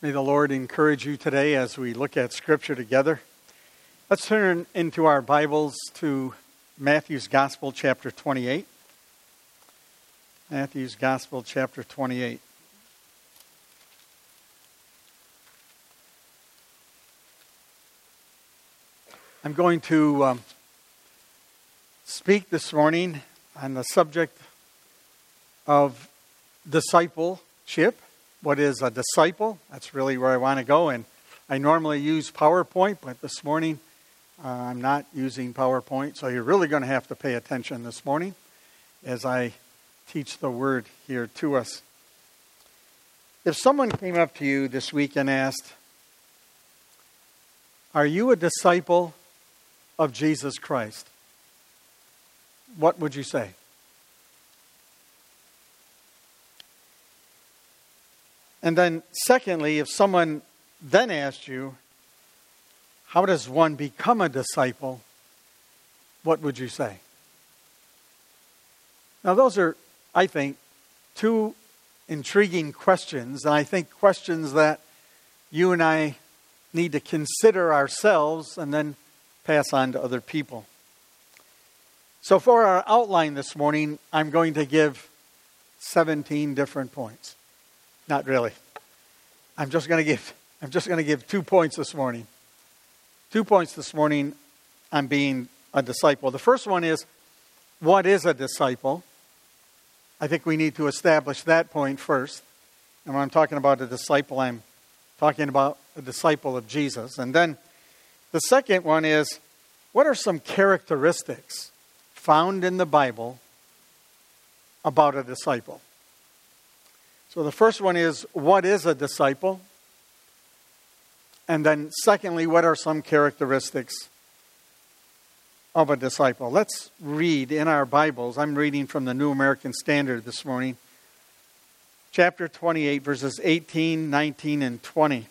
May the Lord encourage you today as we look at Scripture together. Let's turn into our Bibles to Matthew's Gospel, chapter 28. Matthew's Gospel, chapter 28. I'm going to speak this morning on the subject of discipleship. What is a disciple? That's really where I want to go. And I normally use PowerPoint, but this morning I'm not using PowerPoint. So you're really going to have to pay attention this morning as I teach the word here to us. If someone came up to you this week and asked, "Are you a disciple of Jesus Christ?" what would you say? And then secondly, if someone then asked you, "How does one become a disciple?" what would you say? Now those are, I think, two intriguing questions. And I think questions that you and I need to consider ourselves and then pass on to other people. So for our outline this morning, I'm going to give 17 different points. Not really. I'm just going to give 2 points this morning. 2 points this morning on being a disciple. The first one is, what is a disciple? I think we need to establish that point first. And when I'm talking about a disciple, I'm talking about a disciple of Jesus. And then the second one is, what are some characteristics found in the Bible about a disciple? So the first one is, what is a disciple? And then secondly, what are some characteristics of a disciple? Let's read in our Bibles. I'm reading from the New American Standard this morning. Chapter 28, verses 18, 19, and 20.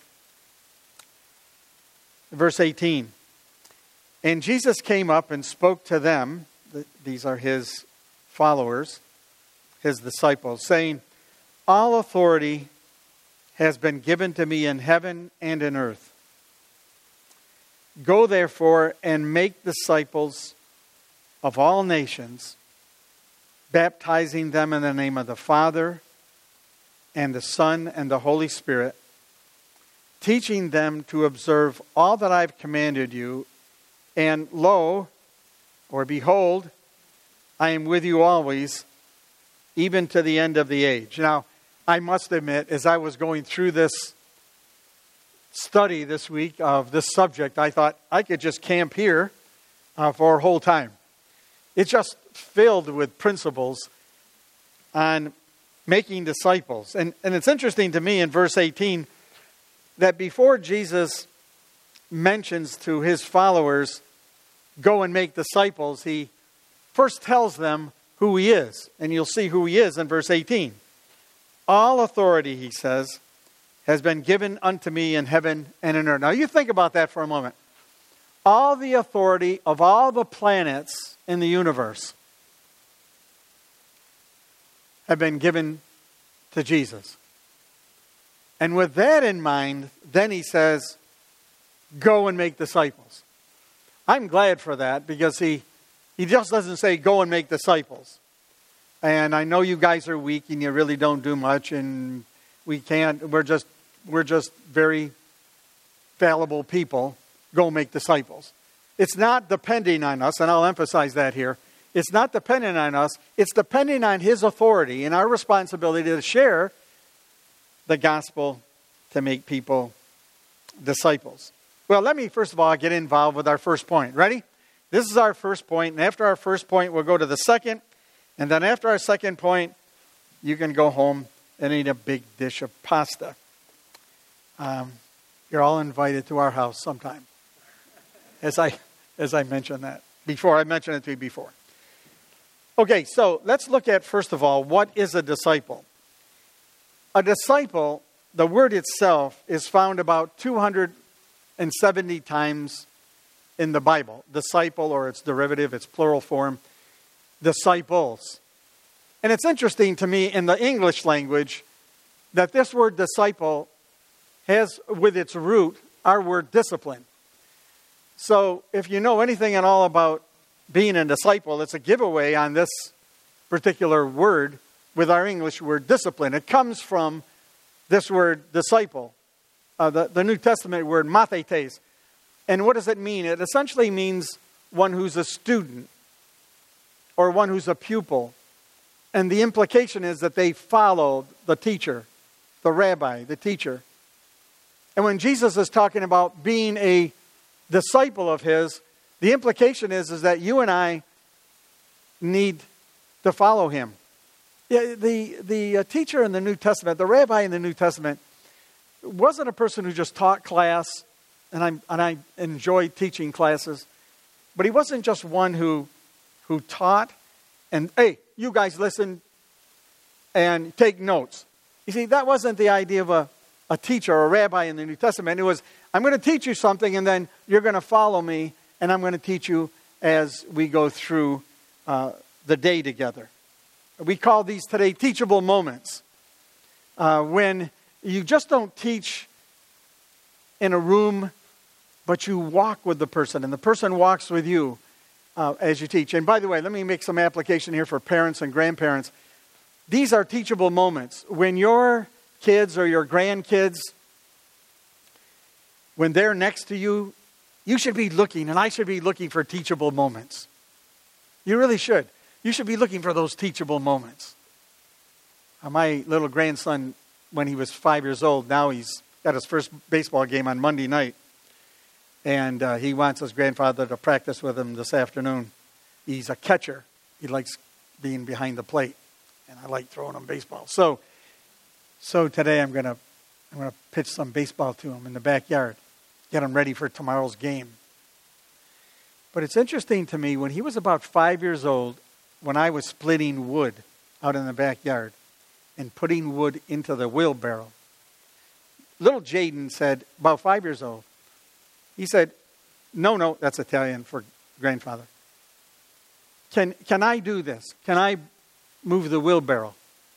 Verse 18. And Jesus came up and spoke to them, these are his followers, his disciples, saying, "All authority has been given to me in heaven and in earth. Go therefore and make disciples of all nations, baptizing them in the name of the Father and the Son and the Holy Spirit, teaching them to observe all that I've commanded you. And lo, or behold, I am with you always, even to the end of the age." Now, I must admit, as I was going through this study this week of this subject, I thought I could just camp here for a whole time. It's just filled with principles on making disciples. And it's interesting to me in verse 18 that before Jesus mentions to his followers, "Go and make disciples," he first tells them who he is. And you'll see who he is in verse 18. "All authority," he says, "has been given unto me in heaven and in earth." Now you think about that for a moment. All the authority of all the planets in the universe have been given to Jesus. And with that in mind, then he says, "Go and make disciples." I'm glad for that, because he just doesn't say, "Go and make disciples." And I know you guys are weak and you really don't do much, and we're just very fallible people. Go make disciples. It's not depending on us, and I'll emphasize that here. It's not dependent on us. It's depending on his authority and our responsibility to share the gospel to make people disciples. Well, let me first of all get involved with our first point. Ready? This is our first point, and after our first point, we'll go to the second. And then after our second point, you can go home and eat a big dish of pasta. You're all invited to our house sometime. As I mentioned that before. I mentioned it to you before. Okay, so let's look at, first of all, what is a disciple? A disciple, the word itself, is found about 270 times in the Bible. Disciple, or its derivative, its plural form, disciples. And it's interesting to me in the English language that this word disciple has with its root our word discipline. So if you know anything at all about being a disciple, it's a giveaway on this particular word with our English word discipline. It comes from this word disciple, the New Testament word mathetes. And what does it mean? It essentially means one who's a student or one who's a pupil. And the implication is that they followed the teacher, the rabbi, the teacher. And when Jesus is talking about being a disciple of his, the implication is that you and I need to follow him. Yeah, the teacher in the New Testament, the rabbi in the New Testament, wasn't a person who just taught class, and I enjoyed teaching classes, but he wasn't just one who taught and, hey, you guys listen and take notes. You see, that wasn't the idea of a teacher or a rabbi in the New Testament. It was, I'm going to teach you something, and then you're going to follow me, and I'm going to teach you as we go through the day together. We call these today teachable moments. When you just don't teach in a room, but you walk with the person, and the person walks with you as you teach. And by the way, let me make some application here for parents and grandparents. These are teachable moments. When your kids or your grandkids, when they're next to you, you should be looking, and I should be looking for teachable moments. You really should. You should be looking for those teachable moments. My little grandson, when he was 5 years old, now he's got his first baseball game on Monday night. And he wants his grandfather to practice with him this afternoon. He's a catcher. He likes being behind the plate. And I like throwing him baseball. So today I'm going to pitch some baseball to him in the backyard. Get him ready for tomorrow's game. But it's interesting to me, when he was about 5 years old, when I was splitting wood out in the backyard and putting wood into the wheelbarrow, little Jaden said, about 5 years old, he said, no, that's Italian for grandfather. Can I do this? Can I move the wheelbarrow?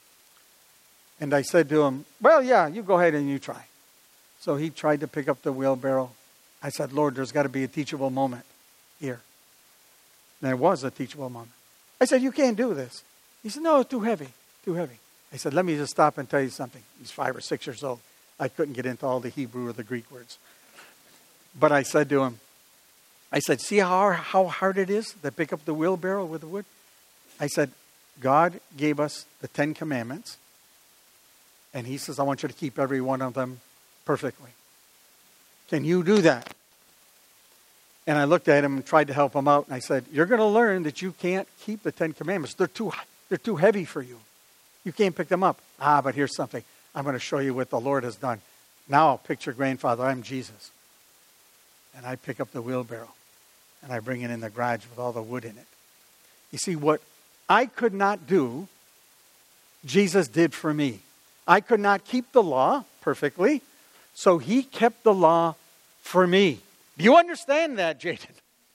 And I said to him, well, yeah, you go ahead and you try. So he tried to pick up the wheelbarrow. I said, Lord, there's got to be a teachable moment here. And there was a teachable moment. I said, you can't do this. He said, no, it's too heavy. I said, let me just stop and tell you something. He's 5 or 6 years old. I couldn't get into all the Hebrew or the Greek words. But I said to him, see how hard it is to pick up the wheelbarrow with the wood? I said, God gave us the 10 Commandments. And he says, I want you to keep every one of them perfectly. Can you do that? And I looked at him and tried to help him out. And I said, you're going to learn that you can't keep the 10 Commandments. They're too heavy for you. You can't pick them up. But here's something. I'm going to show you what the Lord has done. Now I'll picture grandfather. I'm Jesus. And I pick up the wheelbarrow. And I bring it in the garage with all the wood in it. You see, what I could not do, Jesus did for me. I could not keep the law perfectly. So he kept the law for me. Do you understand that, Jaden?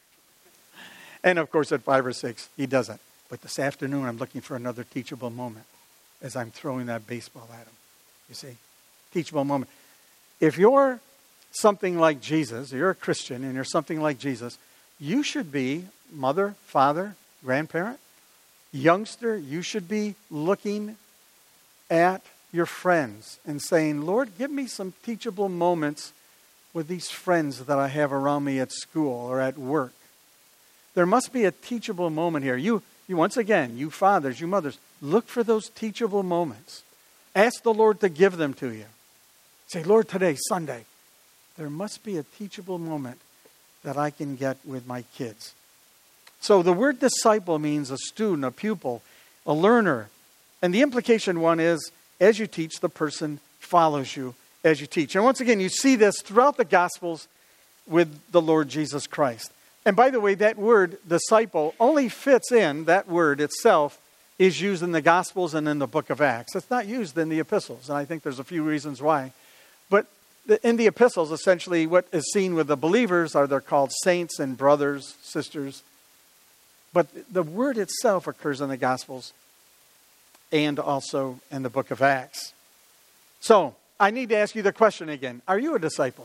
And of course, at 5 or 6, he doesn't. But this afternoon, I'm looking for another teachable moment as I'm throwing that baseball at him. You see? Teachable moment. If you're something like Jesus, you're a Christian and you're something like Jesus, you should be mother, father, grandparent, youngster. You should be looking at your friends and saying, Lord, give me some teachable moments with these friends that I have around me at school or at work. There must be a teachable moment here. You once again, you fathers, you mothers, look for those teachable moments. Ask the Lord to give them to you. Say, Lord, today, Sunday, there must be a teachable moment that I can get with my kids. So the word disciple means a student, a pupil, a learner. And the implication one is, as you teach, the person follows you as you teach. And once again, you see this throughout the Gospels with the Lord Jesus Christ. And by the way, that word, disciple, only fits in, that word itself is used in the Gospels and in the book of Acts. It's not used in the epistles, and I think there's a few reasons why. But in the epistles, essentially, what is seen with the believers are they're called saints and brothers, sisters. But the word itself occurs in the Gospels and also in the book of Acts. So, I need to ask you the question again. Are you a disciple?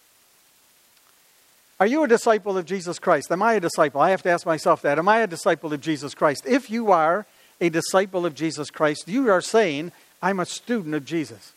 Are you a disciple of Jesus Christ? Am I a disciple? I have to ask myself that. Am I a disciple of Jesus Christ? If you are a disciple of Jesus Christ, you are saying, I'm a student of Jesus.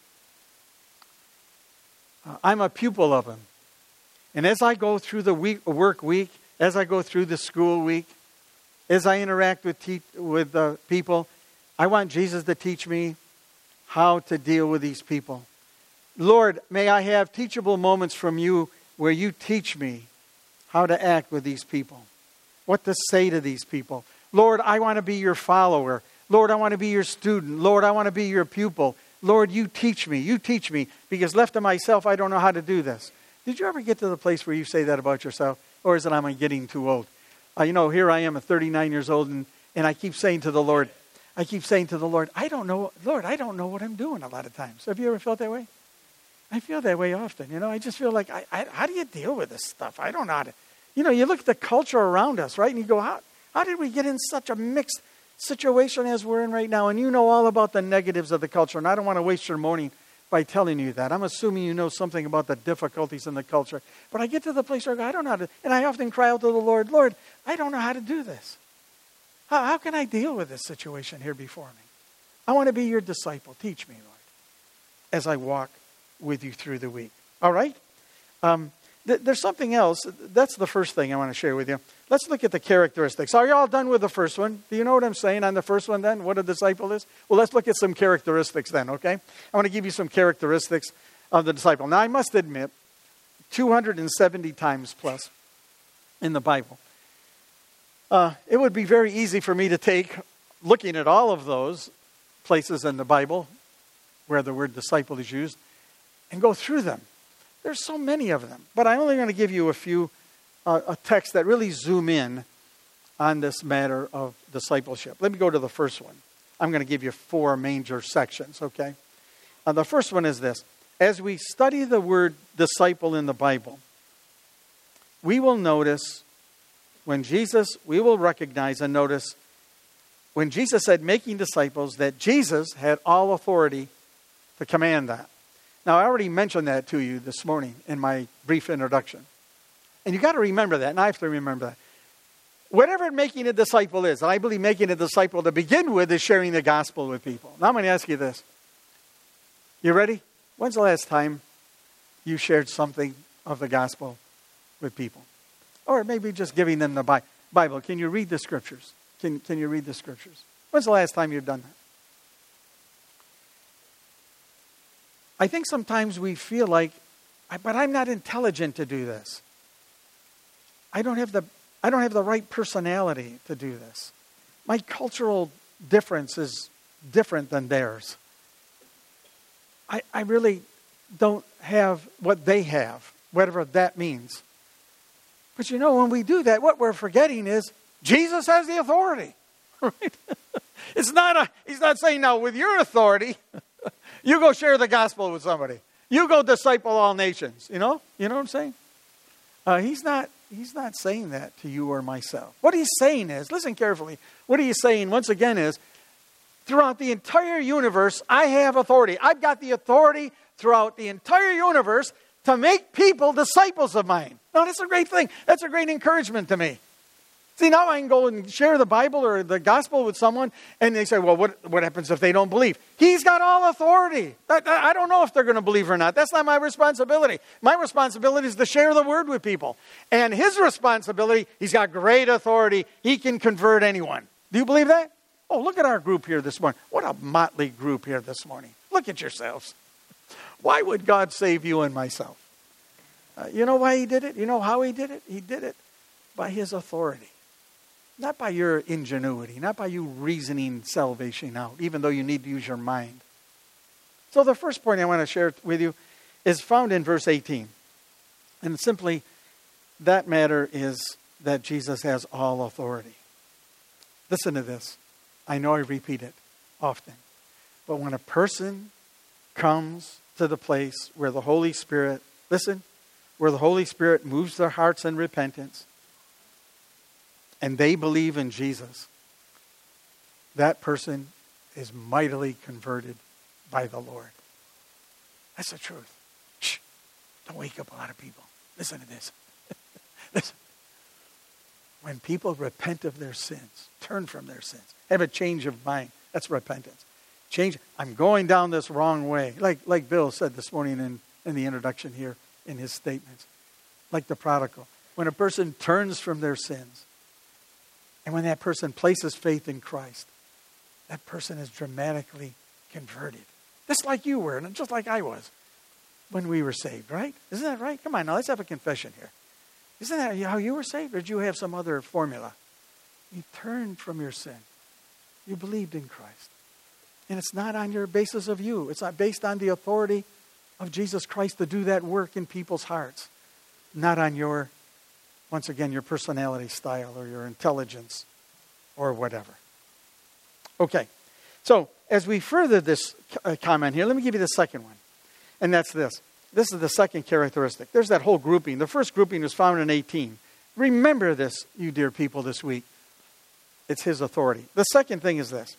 I'm a pupil of Him. And as I go through the work week, as I go through the school week, as I interact with people, I want Jesus to teach me how to deal with these people. Lord, may I have teachable moments from you where you teach me how to act with these people, what to say to these people. Lord, I want to be your follower. Lord, I want to be your student. Lord, I want to be your pupil. Lord, you teach me. You teach me. Because left to myself, I don't know how to do this. Did you ever get to the place where you say that about yourself? Or is it I'm getting too old? Here I am at 39 years old, and I keep saying to the Lord, I don't know, Lord, I don't know what I'm doing a lot of times. Have you ever felt that way? I feel that way often. I just feel like, how do you deal with this stuff? I don't know how to. You look at the culture around us, right? And you go, how did we get in such a mixed situation as we're in right now? And you know all about the negatives of the culture. And I don't want to waste your morning by telling you that. I'm assuming you know something about the difficulties in the culture. But I get to the place where I go, I don't know how to. And I often cry out to the Lord, Lord, I don't know how to do this. How can I deal with this situation here before me? I want to be your disciple. Teach me, Lord, as I walk with you through the week. All right? There's something else. That's the first thing I want to share with you. Let's look at the characteristics. Are you all done with the first one? Do you know what I'm saying on the first one then? What a disciple is? Well, let's look at some characteristics then, okay? I want to give you some characteristics of the disciple. Now, I must admit, 270 times plus in the Bible. It would be very easy for me to take, looking at all of those places in the Bible where the word disciple is used, and go through them. There's so many of them. But I'm only going to give you a few, a text that really zoom in on this matter of discipleship. Let me go to the first one. I'm going to give you 4 major sections, okay? The first one is this. As we study the word disciple in the Bible, we will notice we will recognize and notice when Jesus said making disciples, that Jesus had all authority to command that. Now, I already mentioned that to you this morning in my brief introduction. And you got to remember that, and I have to remember that. Whatever making a disciple is, and I believe making a disciple to begin with is sharing the gospel with people. Now I'm going to ask you this. You ready? When's the last time you shared something of the gospel with people? Or maybe just giving them the Bible. Can you read the scriptures? Can you read the scriptures? When's the last time you've done that? I think sometimes we feel like, but I'm not intelligent to do this. I don't have the right personality to do this. My cultural difference is different than theirs. I really don't have what they have, whatever that means. But when we do that, what we're forgetting is Jesus has the authority. Right? He's not saying, now with your authority, you go share the gospel with somebody. You go disciple all nations. You know what I'm saying? He's not saying that to you or myself. What he's saying is, listen carefully, what he's saying once again is, throughout the entire universe, I have authority. I've got the authority throughout the entire universe to make people disciples of mine. Now, that's a great thing. That's a great encouragement to me. See, now I can go and share the Bible or the gospel with someone, and they say, well, what happens if they don't believe? He's got all authority. I don't know if they're going to believe or not. That's not my responsibility. My responsibility is to share the word with people. And his responsibility, he's got great authority. He can convert anyone. Do you believe that? Oh, look at our group here this morning. What a motley group here this morning. Look at yourselves. Why would God save you and myself? You know why he did it? You know how he did it? He did it by his authority. Not by your ingenuity, not by you reasoning salvation out, even though you need to use your mind. So the first point I want to share with you is found in verse 18. And simply, that matter is that Jesus has all authority. Listen to this. I know I repeat it often. But when a person comes to the place where the Holy Spirit, where the Holy Spirit moves their hearts in repentance, and they believe in Jesus, that person is mightily converted by the Lord. That's the truth. Shh. Don't wake up a lot of people. Listen to this. Listen. When people repent of their sins, turn from their sins, have a change of mind, that's repentance. Change. I'm going down this wrong way. Like Bill said this morning in the introduction here in his statements. Like the prodigal. When a person turns from their sins, and when that person places faith in Christ, that person is dramatically converted. Just like you were, and just like I was when we were saved, right? Isn't that right? Come on now, let's have a confession here. Isn't that how you were saved? Or did you have some other formula? You turned from your sin. You believed in Christ. And it's not on your basis of you. It's not based on the authority of Jesus Christ to do that work in people's hearts. Not on your, once again, your personality style or your intelligence or whatever. Okay. So, as we further this comment here, let me give you the second one. And that's this. This is the second characteristic. There's that whole grouping. The first grouping was found in 18. Remember this, you dear people, this week. It's his authority. The second thing is this.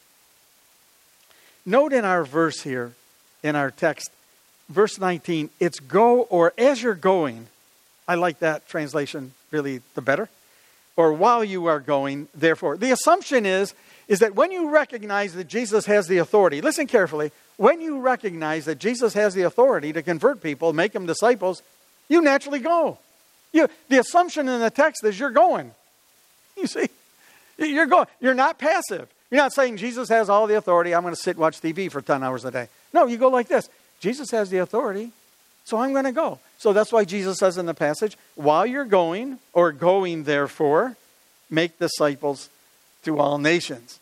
Note in our verse here, in our text, verse 19, it's go or as you're going. I like that translation really the better. Or while you are going, therefore. The assumption is that when you recognize that Jesus has the authority, listen carefully, when you recognize that Jesus has the authority to convert people, make them disciples, you naturally go. The assumption in the text is you're going. You see, you're going. You're not passive. You're not saying Jesus has all the authority. I'm going to sit and watch TV for 10 hours a day. No, you go like this. Jesus has the authority, so I'm going to go. So that's why Jesus says in the passage, while you're going, or going therefore, make disciples to all nations.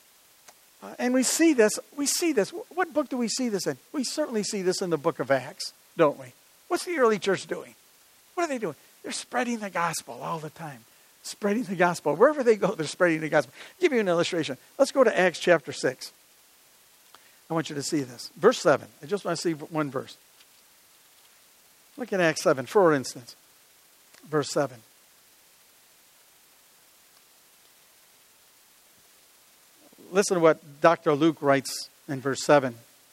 And we see this. What book do we see this in? We certainly see this in the book of Acts, don't we? What's the early church doing? What are they doing? They're spreading the gospel all the time. Spreading the gospel. Wherever they go, they're spreading the gospel. I'll give you an illustration. Let's go to Acts chapter 6. I want you to see this. Verse 7. I just want to see one verse. Look at Acts 7, for instance. Verse 7. Listen to what Dr. Luke writes in verse 7.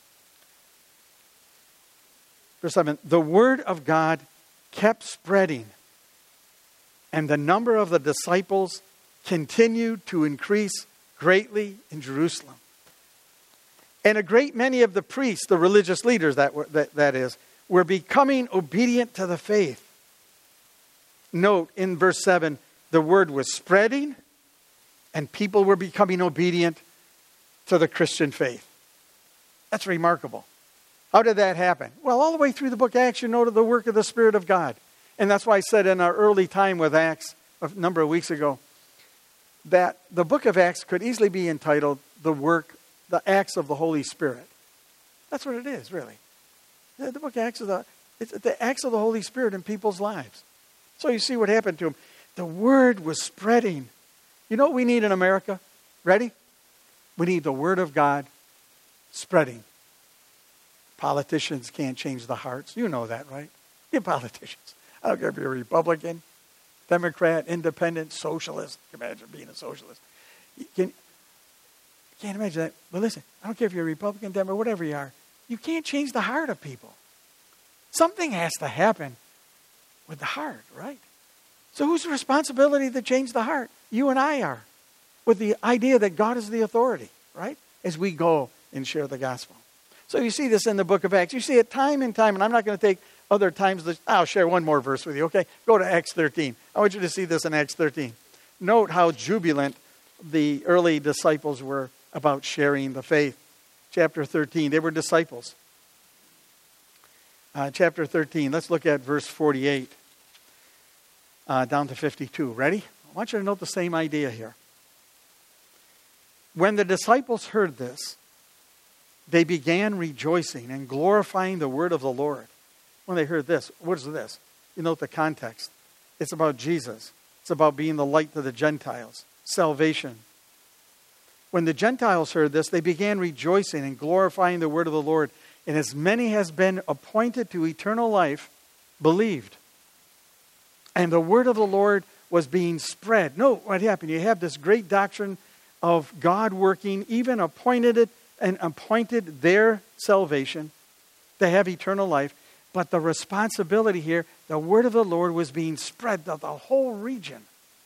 Verse 7. The word of God kept spreading, and the number of the disciples continued to increase greatly in Jerusalem. And a great many of the priests, the religious leaders that is, were becoming obedient to the faith. Note in verse 7, the word was spreading and people were becoming obedient to the Christian faith. That's remarkable. How did that happen? Well, all the way through the book of Acts, you noted the work of the Spirit of God. And that's why I said in our early time with Acts a number of weeks ago that the book of Acts could easily be entitled the Acts of the Holy Spirit. That's what it is, really. The book of Acts it's the acts of the Holy Spirit in people's lives. So you see what happened to them. The word was spreading. You know what we need in America? Ready? We need the word of God spreading. Politicians can't change the hearts. You know that, right? You politicians. I don't care if you're a Republican, Democrat, Independent, Socialist. Imagine being a socialist. You can't imagine that. But listen, I don't care if you're a Republican, Democrat, whatever you are. You can't change the heart of people. Something has to happen with the heart, right? So whose responsibility to change the heart? You and I are. With the idea that God is the authority, right? As we go and share the gospel. So you see this in the book of Acts. You see it time and time, and I'm not going to take other times. I'll share one more verse with you, okay? Go to Acts 13. I want you to see this in Acts 13. Note how jubilant the early disciples were about sharing the faith. Chapter 13, they were disciples. Chapter 13, let's look at verse 48 down to 52. Ready? I want you to note the same idea here. When the disciples heard this, they began rejoicing and glorifying the word of the Lord. When they heard this, what is this? You note the context. It's about Jesus. It's about being the light to the Gentiles. Salvation. When the Gentiles heard this, they began rejoicing and glorifying the word of the Lord. And as many as been appointed to eternal life believed. And the word of the Lord was being spread. Note what happened. You have this great doctrine of God working, even appointed it and appointed their salvation. to have eternal life. But the responsibility here, the word of the Lord was being spread to the whole region.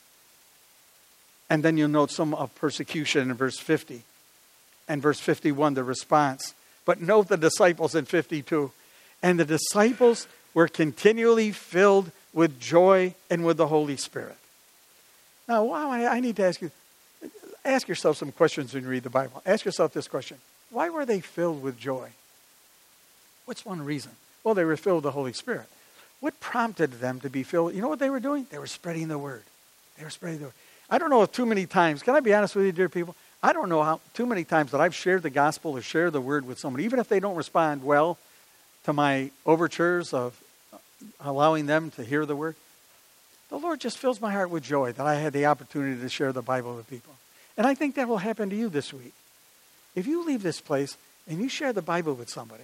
And then you'll note some of persecution in verse 50. And verse 51, the response. But note the disciples in 52. And the disciples were continually filled with joy and with the Holy Spirit. Now, I need to ask yourself some questions when you read the Bible. Ask yourself this question. Why were they filled with joy? What's one reason? Well, they were filled with the Holy Spirit. What prompted them to be filled? You know what they were doing? They were spreading the word. They were spreading the word. I don't know if too many times, can I be honest with you, dear people? I don't know how too many times that I've shared the gospel or shared the word with someone, even if they don't respond well to my overtures of allowing them to hear the word. The Lord just fills my heart with joy that I had the opportunity to share the Bible with people. And I think that will happen to you this week. If you leave this place and you share the Bible with somebody,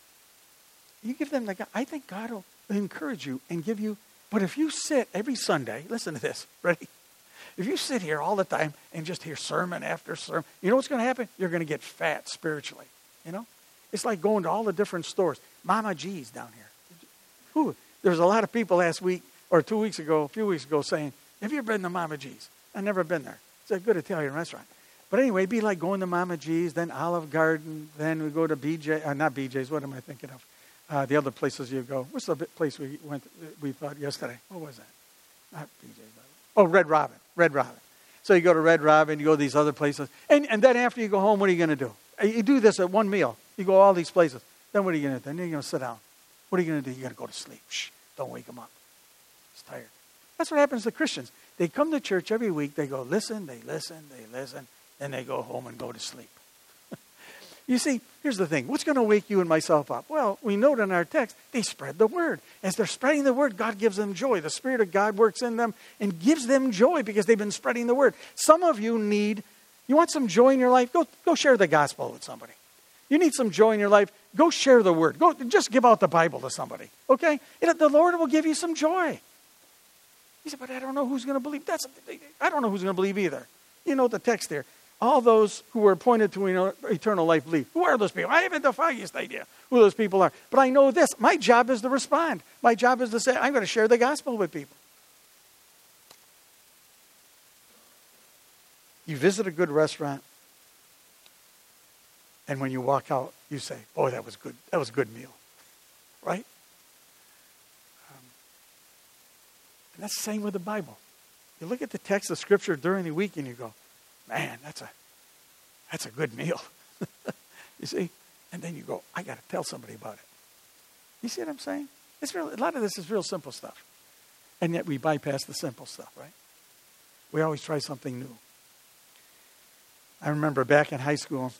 you give them I think God will encourage you and give you. But if you sit every Sunday, listen to this, ready? If you sit here all the time and just hear sermon after sermon, you know what's going to happen? You're going to get fat spiritually, you know? It's like going to all the different stores. Mama G's down here. There was a lot of people last week or a few weeks ago saying, have you ever been to Mama G's? I've never been there. It's a good Italian restaurant. But anyway, it'd be like going to Mama G's, then Olive Garden, then we go to not BJ's, what am I thinking of? The other places you go. What's the place we went? We thought yesterday. What was that? Not BJ's. Oh, Red Robin. Red Robin. So you go to Red Robin. You go to these other places, and then after you go home, what are you going to do? You do this at one meal. You go all these places. Then what are you going to do? Then you're going to sit down. What are you going to do? You're going to go to sleep. Shh! Don't wake them up. He's tired. That's what happens to Christians. They come to church every week. They go listen. They listen. Then they go home and go to sleep. You see, here's the thing. What's going to wake you and myself up? Well, we note in our text, they spread the word. As they're spreading the word, God gives them joy. The Spirit of God works in them and gives them joy because they've been spreading the word. Some of you want some joy in your life? Go share the gospel with somebody. You need some joy in your life? Go share the word. Go just give out the Bible to somebody, okay? The Lord will give you some joy. He said, but I don't know who's going to believe. I don't know who's going to believe either. You know the text there. All those who were appointed to eternal life believe. Who are those people? I haven't the foggiest idea who those people are. But I know this. My job is to respond. My job is to say, I'm going to share the gospel with people. You visit a good restaurant, and when you walk out, you say, oh, that was good. That was a good meal. Right? And that's the same with the Bible. You look at the text of Scripture during the week, and you go, man, that's a good meal. You see? And then you go, I got to tell somebody about it. You see what I'm saying? A lot of this is real simple stuff. And yet we bypass the simple stuff, right? We always try something new. I remember back in high school,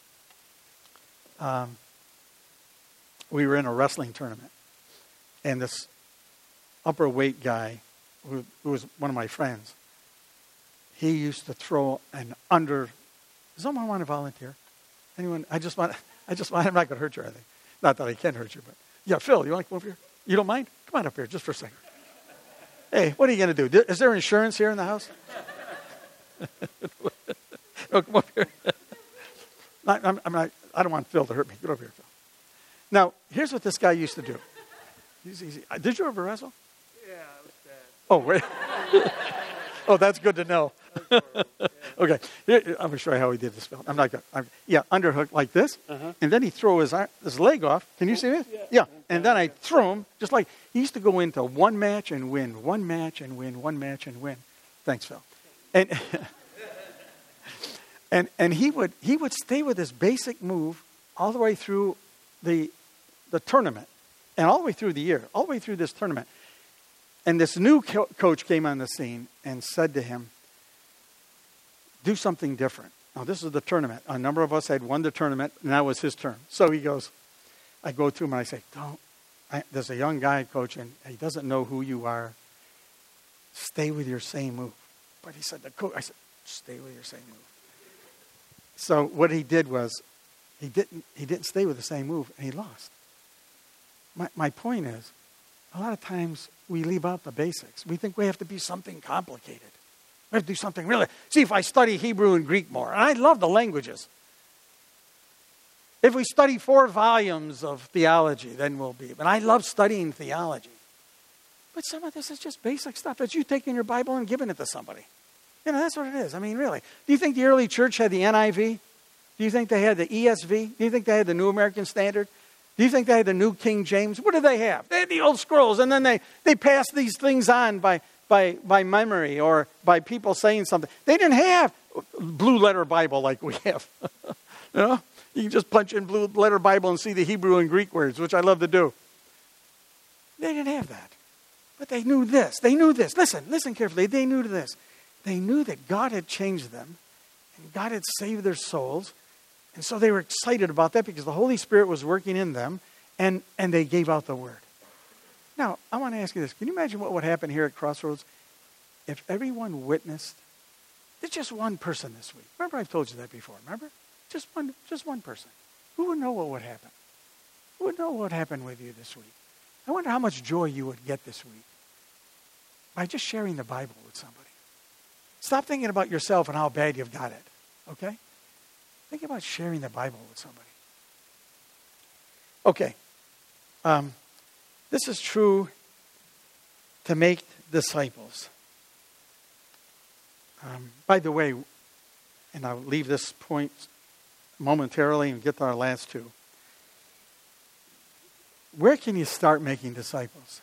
we were in a wrestling tournament. And this upper weight guy, who was one of my friends, he used to throw an under. Does someone want to volunteer? Anyone? I'm not going to hurt you, I think. Not that I can hurt you, but yeah, Phil, you want to come over here? You don't mind? Come on up here just for a second. Hey, what are you going to do? Is there insurance here in the house? No, come up here. I don't want Phil to hurt me. Get over here, Phil. Now, here's what this guy used to do. Did you ever wrestle? Yeah, it was bad. Oh, wait. Oh, that's good to know. Okay, I'm going to show you how he did this, Phil. I'm not going to. Underhook like this. And then he throw his leg off. Can you see this? Yeah. And then I throw him, just like he used to go into one match and win, one match and win, one match and win. Thanks, Phil. And he would stay with this basic move all the way through the tournament and all the way through the year, all the way through this tournament. And this new coach came on the scene and said to him, do something different. Now, this is the tournament. A number of us had won the tournament, and that was his turn. So he goes, I go to him and I say, there's a young guy, coach, and he doesn't know who you are. Stay with your same move. But he said, I said, stay with your same move. So what he did was, he didn't stay with the same move, and he lost. My point is, a lot of times we leave out the basics. We think we have to be something complicated. We have to do something really. See, if I study Hebrew and Greek more, and I love the languages. If we study 4 volumes of theology, then we'll be. But I love studying theology. But some of this is just basic stuff. It's you taking your Bible and giving it to somebody. You know, that's what it is. I mean, really. Do you think the early church had the NIV? Do you think they had the ESV? Do you think they had the New American Standard? Do you think they had the New King James? What did they have? They had the old scrolls, and then they passed these things on by memory or by people saying something. They didn't have blue letter Bible like we have. You know? You can just punch in blue letter Bible and see the Hebrew and Greek words, which I love to do. They didn't have that. But they knew this. They knew this. Listen carefully. They knew this. They knew that God had changed them and God had saved their souls. And so they were excited about that because the Holy Spirit was working in them and they gave out the word. Now, I want to ask you this. Can you imagine what would happen here at Crossroads if everyone witnessed? There's just one person this week. Remember I've told you that before. Remember? Just one person. Who would know what would happen? Who would know what would happen with you this week? I wonder how much joy you would get this week by just sharing the Bible with somebody. Stop thinking about yourself and how bad you've got it. Okay? Think about sharing the Bible with somebody. Okay. This is true to make disciples. By the way, and I'll leave this point momentarily and get to our last 2. Where can you start making disciples?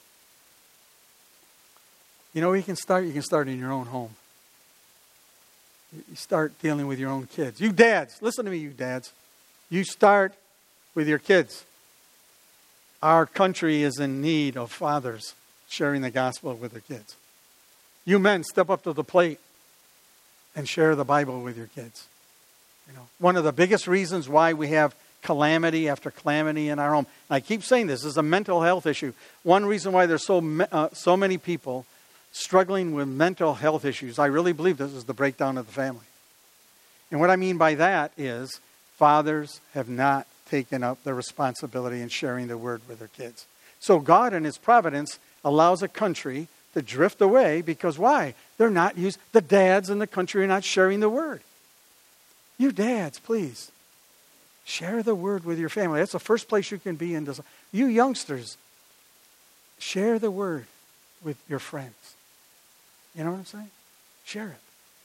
You know where you can start? You can start in your own home. You start dealing with your own kids. You dads, listen to me, you dads. You start with your kids. Our country is in need of fathers sharing the gospel with their kids. You men, step up to the plate and share the Bible with your kids. You know, one of the biggest reasons why we have calamity after calamity in our home. And I keep saying this is a mental health issue. One reason why there's so many people struggling with mental health issues, I really believe this is the breakdown of the family. And what I mean by that is fathers have not taken up the responsibility in sharing the word with their kids. So God in His providence allows a country to drift away because why? They're not the dads in the country are not sharing the word. You dads, please, share the word with your family. That's the first place you can be in this. You youngsters, share the word with your friends. You know what I'm saying? Share it.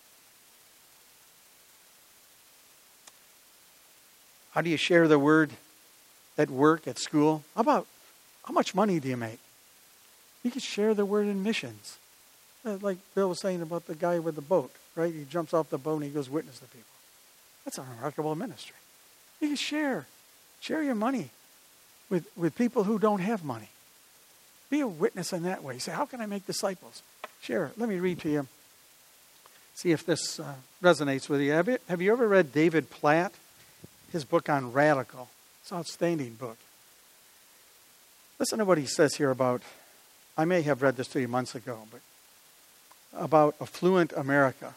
How do you share the word at work, at school? How much money do you make? You can share the word in missions. Like Bill was saying about the guy with the boat, right? He jumps off the boat and he goes witness to people. That's a remarkable ministry. You can share your money with people who don't have money. Be a witness in that way. You say, how can I make disciples? Share it. Let me read to you. See if this resonates with you. Have you ever read David Platt? His book on Radical. It's an outstanding book. Listen to what he says here about, I may have read this to you months ago, but about affluent America.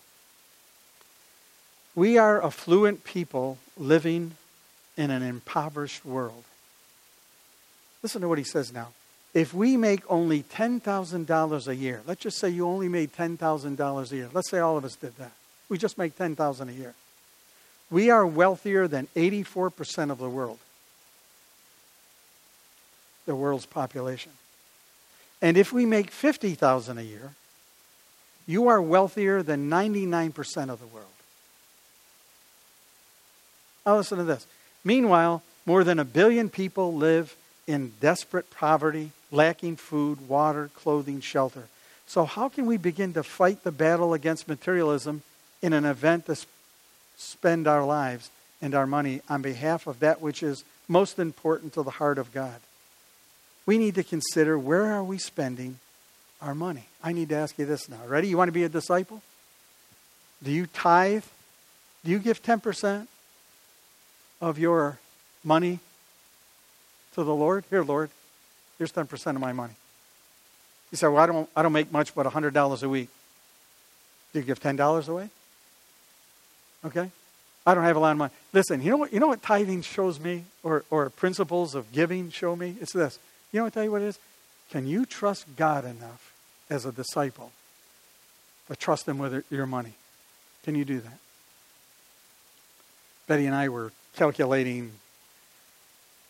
We are affluent people living in an impoverished world. Listen to what he says now. If we make only $10,000 a year, let's just say you only made $10,000 a year. Let's say all of us did that. We just make $10,000 a year. We are wealthier than 84% of the world's population. And if we make $50,000 a year, you are wealthier than 99% of the world. Now listen to this. Meanwhile, more than 1 billion people live in desperate poverty, lacking food, water, clothing, shelter. So how can we begin to fight the battle against materialism in an event to spend our lives and our money on behalf of that which is most important to the heart of God? We need to consider, where are we spending our money? I need to ask you this now. Ready? You want to be a disciple? Do you tithe? Do you give 10% of your money to the Lord? Here, Lord, here's 10% of my money. You say, well, I don't make much but $100 a week. Do you give $10 away? Okay? I don't have a lot of money. Listen, you know what tithing shows me, or principles of giving show me? It's this. You know what I tell you what it is? Can you trust God enough as a disciple to trust Him with your money? Can you do that? Betty and I were calculating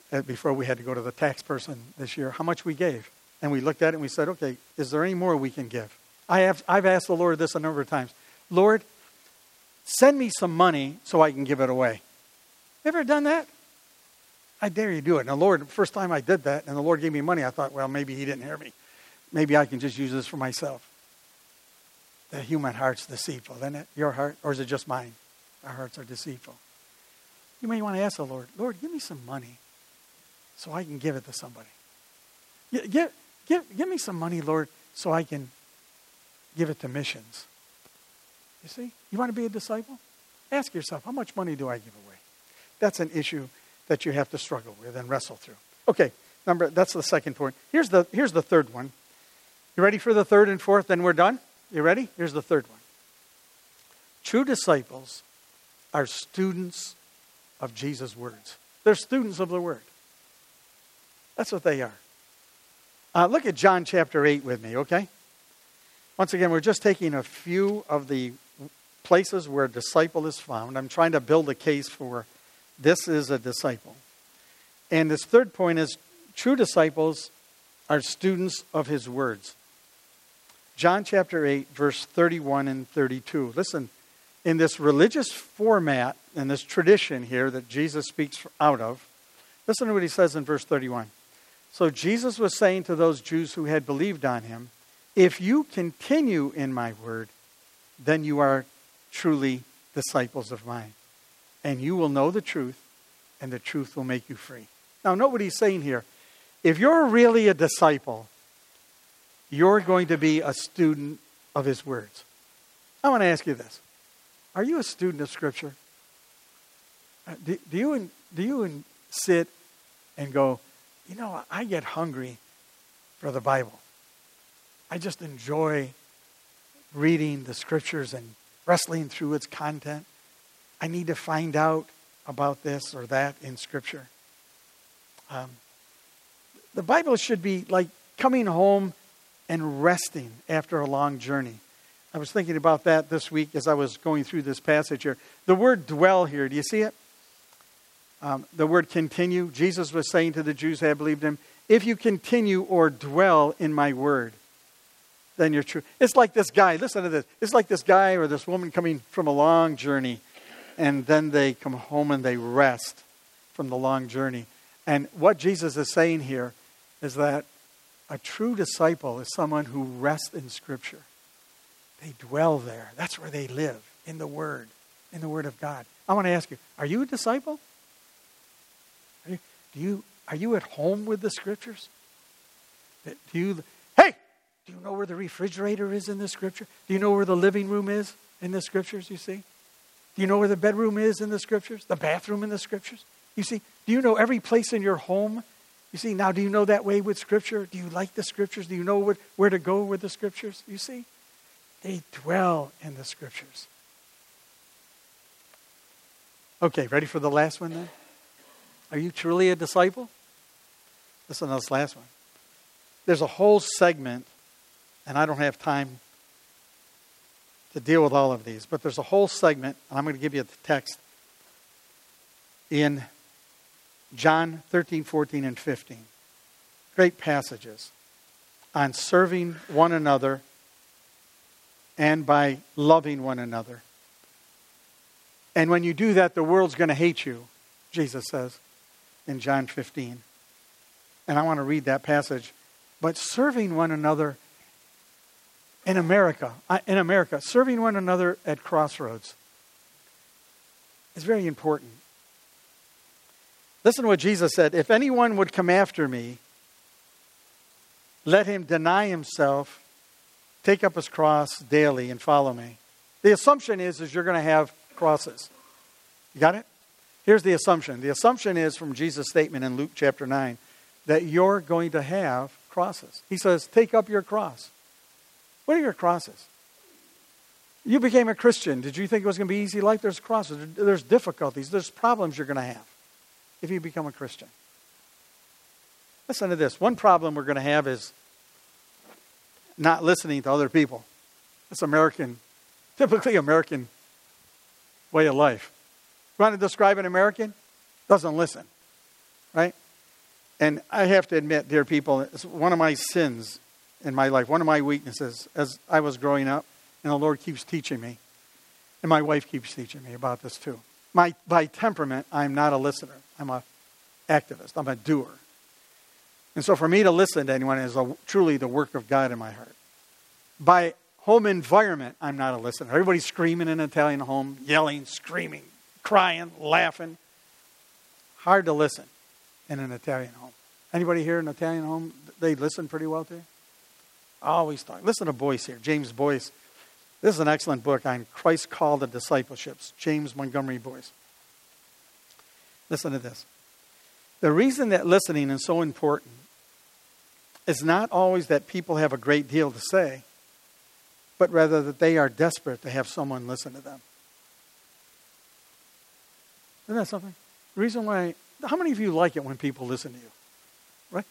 before we had to go to the tax person this year, how much we gave. And we looked at it and we said, okay, is there any more we can give? I've asked the Lord this a number of times. Lord, send me some money so I can give it away. Ever done that? I dare you do it. And the Lord, the first time I did that and the Lord gave me money, I thought, well, maybe he didn't hear me. Maybe I can just use this for myself. The human heart's deceitful, isn't it? Your heart, or is it just mine? Our hearts are deceitful. You may want to ask the Lord, Lord, give me some money so I can give it to somebody. Give me some money, Lord, so I can give it to missions. You see? You want to be a disciple? Ask yourself, how much money do I give away? That's an issue that you have to struggle with and wrestle through. Okay, that's the second point. Here's the third one. You ready for the third and fourth? Then we're done? You ready? Here's the third one. True disciples are students of Jesus' words. They're students of the Word. That's what they are. Look at John chapter 8 with me, okay? Once again, we're just taking a few of the places where a disciple is found. I'm trying to build a case for this is a disciple. And this third point is true disciples are students of His words. John chapter 8, verse 31 and 32. Listen, in this religious format, in this tradition here that Jesus speaks out of, listen to what He says in verse 31. So Jesus was saying to those Jews who had believed on Him, if you continue in my word, then you are truly disciples of mine. And you will know the truth, and the truth will make you free. Now, note what He's saying here. If you're really a disciple, you're going to be a student of His words. I want to ask you this. Are you a student of Scripture? Do you sit and go, you know, I get hungry for the Bible. I just enjoy reading the Scriptures and wrestling through its content. I need to find out about this or that in Scripture. The Bible should be like coming home and resting after a long journey. I was thinking about that this week as I was going through this passage here. The word dwell here, do you see it? The word continue. Jesus was saying to the Jews who had believed Him, if you continue or dwell in my word, then you're true. It's like this guy, listen to this. It's like this guy or this woman coming from a long journey, and then they come home and they rest from the long journey. And what Jesus is saying here is that a true disciple is someone who rests in Scripture. They dwell there. That's where they live, in the Word of God. I want to ask you, are you a disciple? Are you at home with the Scriptures? Do you know where the refrigerator is in the Scripture? Do you know where the living room is in the Scriptures, you see? Do you know where the bedroom is in the Scriptures? The bathroom in the Scriptures? You see, do you know every place in your home? You see, now do you know that way with Scripture? Do you like the Scriptures? Do you know where to go with the Scriptures? You see, they dwell in the Scriptures. Okay, ready for the last one then? Are you truly a disciple? Listen to this last one. There's a whole segment, and I don't have time to deal with all of these, but there's a whole segment, and I'm going to give you the text, in John 13, 14, and 15. Great passages on serving one another and by loving one another. And when you do that, the world's going to hate you, Jesus says in John 15. And I want to read that passage. But serving one another in America, serving one another at Crossroads is very important. Listen to what Jesus said. If anyone would come after me, let him deny himself, take up his cross daily, and follow me. The assumption is you're going to have crosses. You got it? Here's the assumption. The assumption is from Jesus' statement in Luke chapter 9 that you're going to have crosses. He says, take up your cross. What are your crosses? You became a Christian. Did you think it was going to be easy life? There's crosses. There's difficulties. There's problems you're going to have if you become a Christian. Listen to this. One problem we're going to have is not listening to other people. That's typically American way of life. You want to describe an American? Doesn't listen, right? And I have to admit, dear people, it's one of my sins in my life, one of my weaknesses as I was growing up, and the Lord keeps teaching me, and my wife keeps teaching me about this too. By temperament, I'm not a listener. I'm an activist. I'm a doer. And so for me to listen to anyone is truly the work of God in my heart. By home environment, I'm not a listener. Everybody's screaming in an Italian home, yelling, screaming, crying, laughing. Hard to listen in an Italian home. Anybody here in an Italian home, they listen pretty well to you? Always talk. Listen to Boyce here, James Boyce. This is an excellent book on Christ's call to discipleships, James Montgomery Boyce. Listen to this. The reason that listening is so important is not always that people have a great deal to say, but rather that they are desperate to have someone listen to them. Isn't that something? The reason why, how many of you like it when people listen to you? Right?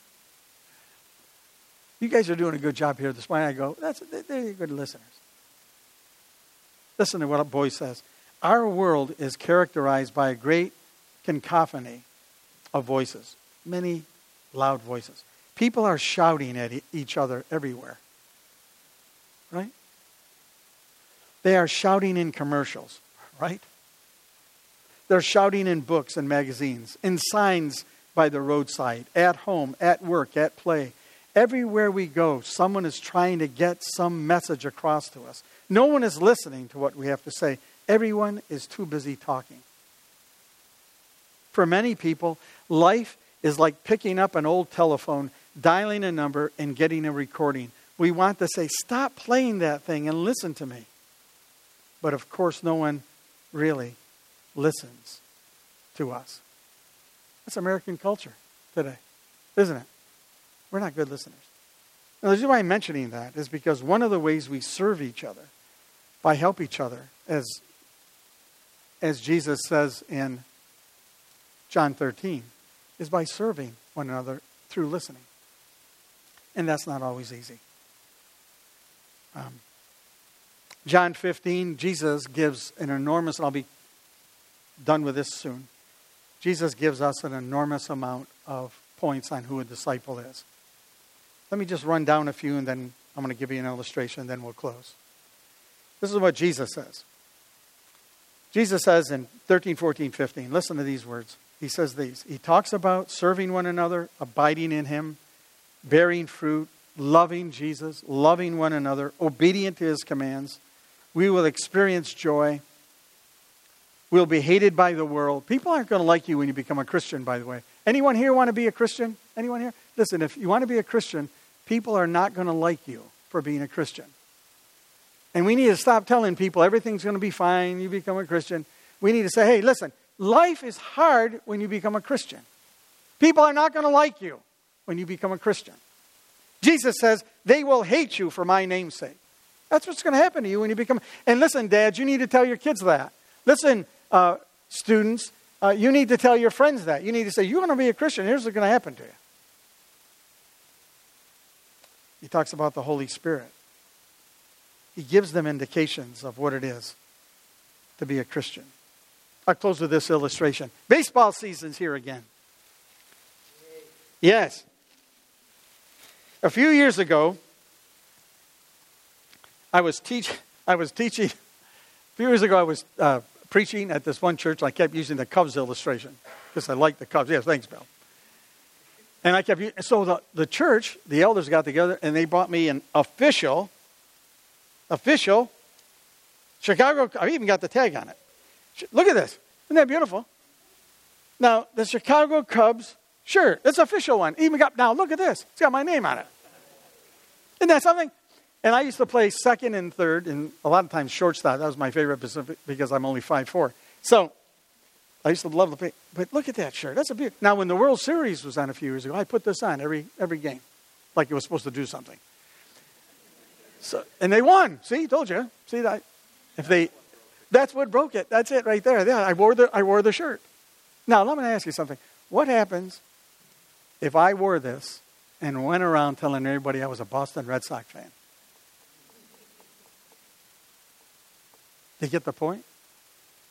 You guys are doing a good job here this morning. I go, they're good listeners. Listen to what Boyce says. Our world is characterized by a great cacophony of voices. Many loud voices. People are shouting at each other everywhere. Right? They are shouting in commercials. Right? They're shouting in books and magazines, in signs by the roadside, at home, at work, at play. Everywhere we go, someone is trying to get some message across to us. No one is listening to what we have to say. Everyone is too busy talking. For many people, life is like picking up an old telephone, dialing a number, and getting a recording. We want to say, stop playing that thing and listen to me. But of course, no one really listens to us. That's American culture today, isn't it? We're not good listeners. Now, the reason why I'm mentioning that is because one of the ways we serve each other, by help each other, as Jesus says in John 13, is by serving one another through listening. And that's not always easy. John 15, Jesus gives an enormous, and I'll be done with this soon. Jesus gives us an enormous amount of points on who a disciple is. Let me just run down a few, and then I'm going to give you an illustration, and then we'll close. This is what Jesus says. Jesus says in 13, 14, 15, listen to these words. He says these. He talks about serving one another, abiding in Him, bearing fruit, loving Jesus, loving one another, obedient to His commands. We will experience joy. We'll be hated by the world. People aren't going to like you when you become a Christian, by the way. Anyone here want to be a Christian? Anyone here? Listen, if you want to be a Christian, people are not going to like you for being a Christian. And we need to stop telling people everything's going to be fine, you become a Christian. We need to say, hey, listen, life is hard when you become a Christian. People are not going to like you when you become a Christian. Jesus says, they will hate you for my name's sake. That's what's going to happen to you when you become... And listen, dads, you need to tell your kids that. Listen, students, you need to tell your friends that. You need to say, you want to be a Christian, here's what's going to happen to you. He talks about the Holy Spirit. He gives them indications of what it is to be a Christian. I'll close with this illustration. Baseball season's here again. Yes. A few years ago, I was teaching. A few years ago, I was preaching at this one church. I kept using the Cubs illustration because I like the Cubs. Yes, thanks, Bill. And I kept using, so the church, the elders got together and they brought me an official Chicago. I even got the tag on it. Look at this. Isn't that beautiful? Now, the Chicago Cubs shirt. It's an official one. Even got, now look at this. It's got my name on it. Isn't that something? And I used to play second and third, and a lot of times shortstop. That was my favorite position because I'm only 5'4". So I used to love to play. But look at that shirt. That's a beauty. Now, when the World Series was on a few years ago, I put this on every game, like it was supposed to do something. So, and they won. See, told you. See that? That's what broke it. That's it right there. Yeah, I wore the shirt. Now, let me ask you something. What happens if I wore this and went around telling everybody I was a Boston Red Sox fan? Do you get the point?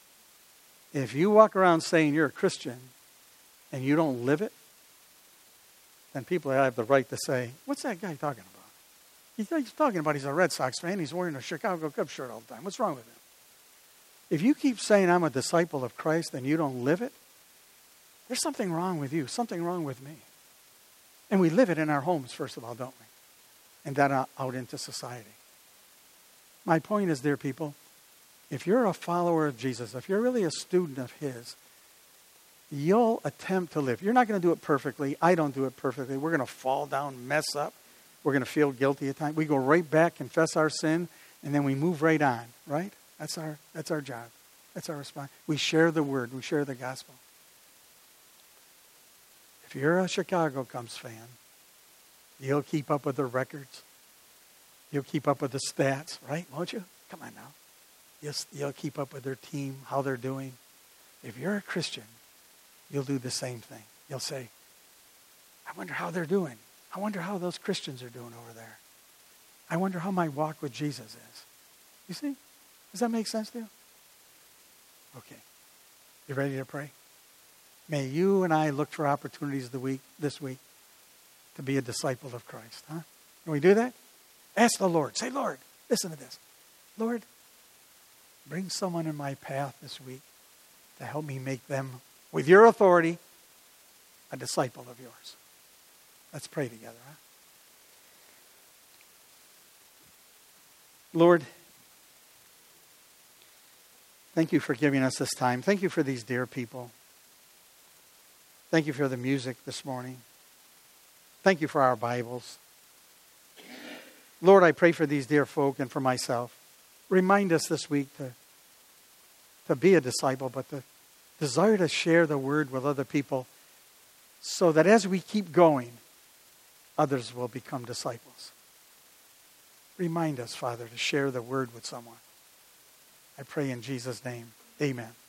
If you walk around saying you're a Christian and you don't live it, then people have the right to say, what's that guy talking about? He's talking about he's a Red Sox fan. He's wearing a Chicago Cubs shirt all the time. What's wrong with him? If you keep saying I'm a disciple of Christ and you don't live it, there's something wrong with you, something wrong with me. And we live it in our homes, first of all, don't we? And then out into society. My point is, dear people, if you're a follower of Jesus, if you're really a student of His, you'll attempt to live. You're not going to do it perfectly. I don't do it perfectly. We're going to fall down, mess up. We're going to feel guilty at times. We go right back, confess our sin, and then we move right on, right? That's our job. That's our response. We share the word. We share the gospel. If you're a Chicago Cubs fan, you'll keep up with the records. You'll keep up with the stats, right? Won't you? Come on now. You'll keep up with their team, how they're doing. If you're a Christian, you'll do the same thing. You'll say, I wonder how they're doing. I wonder how those Christians are doing over there. I wonder how my walk with Jesus is. You see? Does that make sense to you? Okay. You ready to pray? May you and I look for opportunities this week to be a disciple of Christ. Huh? Can we do that? Ask the Lord. Say, Lord, listen to this. Lord, bring someone in my path this week to help me make them, with your authority, a disciple of yours. Let's pray together. Huh? Lord, thank you for giving us this time. Thank you for these dear people. Thank you for the music this morning. Thank you for our Bibles. Lord, I pray for these dear folk and for myself. Remind us this week to be a disciple, but to desire to share the word with other people so that as we keep going, others will become disciples. Remind us, Father, to share the word with someone. I pray in Jesus' name. Amen.